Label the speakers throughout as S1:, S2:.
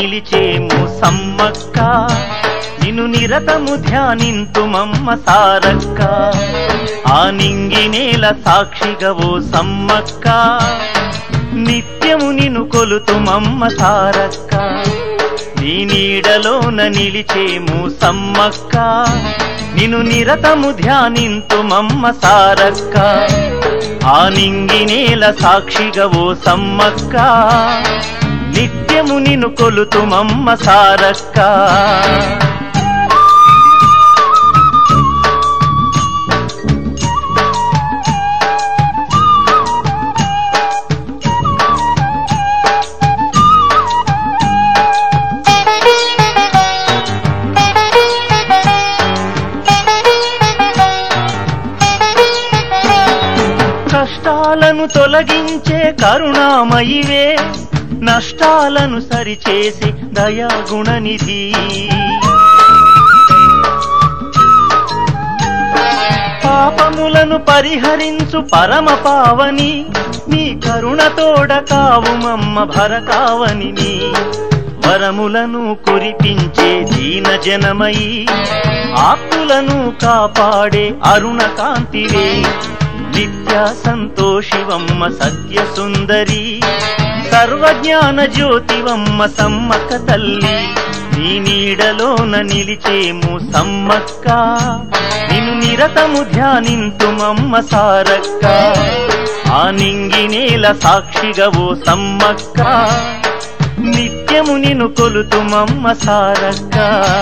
S1: నిలిచేము సమ్మక్క నిన్ను నిరతము ధ్యానింతుమమ్మ సారక్క ఆ నింగి నేల సాక్షిగా ఓ సమ్మక్క నిత్యము నిన్ను కొలుతుమమ్మ సారక్క నీ నీడలోన నిలిచేము సమ్మక్క నిన్ను నిరతము ధ్యానింతుమమ్మ సారక్క ఆ నింగి నేల సాక్షిగా ఓ సమ్మక్క నిత్యము నిన్ను కొలుతుమమ్మ సారక్క కష్టాలను తొలగించే కరుణామయివే నష్టాలను సరిచేసి దయాగుణనిధి పాపములను పరిహరించు పరమ పావని నీ కరుణతోడ కావుమమ్మ భరకావని వరములను కురిపించే దీన జనమయి ఆకులను కాపాడే అరుణ కాంతివే నిత్య సంతోషివమ్మ సత్య సుందరి సర్వజ్ఞాన జ్యోతివమ్మ సమ్మక్క తల్లి నీ నీడలోన నిలిచేము సమ్మక్క నిన్ను నిరతము ధ్యానింతుమమ్మ సారక్క ఆ నింగి నేల సాక్షిగా ఓ సమ్మక్క నిత్యము నిన్ను కొలుతుమమ్మ సారక్క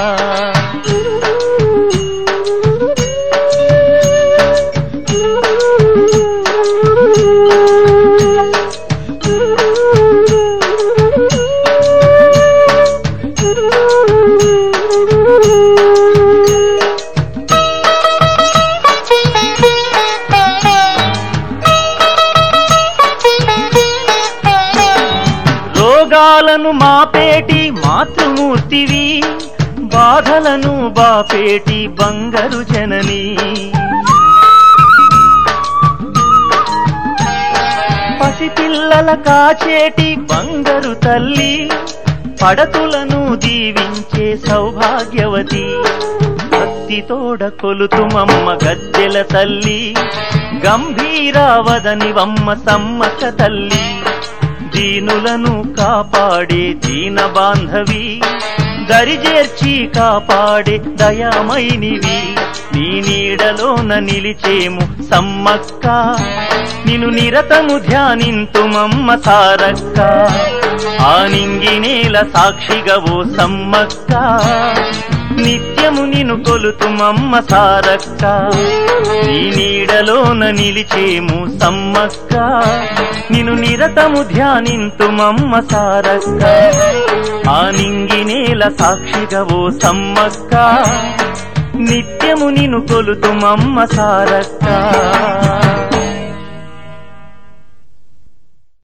S1: రోగాలను మాపేటి మాతృమూర్తివి బాధలను బాపేటి బంగారు జనని పసిపిల్లల కాచేటి బంగారు తల్లి పడతులను దీవించే సౌభాగ్యవతి భక్తితోడ కొలుతుమమ్మ గద్దెల తల్లి గంభీరావదనివమ్మ సమ్మక్క తల్లి దీనులను కాపాడే దీన బాంధవి దరిజేర్చి కాపాడే దయామైనివి నీ నీడలోన నిలిచేము సమ్మక్క నిన్ను నిరతము ధ్యానింతుమమ్మ సారక్క ఆ నింగి నేల సాక్షిగా ఓ సమ్మక్క నిత్యము నిన్ను కొలుతుమమ్మ సారక్క నీ నీడలోన నిలిచేము సమ్మక్క నిన్ను నిరతము ధ్యానింతుమమ్మ సారక్క ఆ నింగి నేల సాక్షిగా ఓ సమ్మక్క నిత్యము నిన్ను కొలుతుమమ్మ సారక్క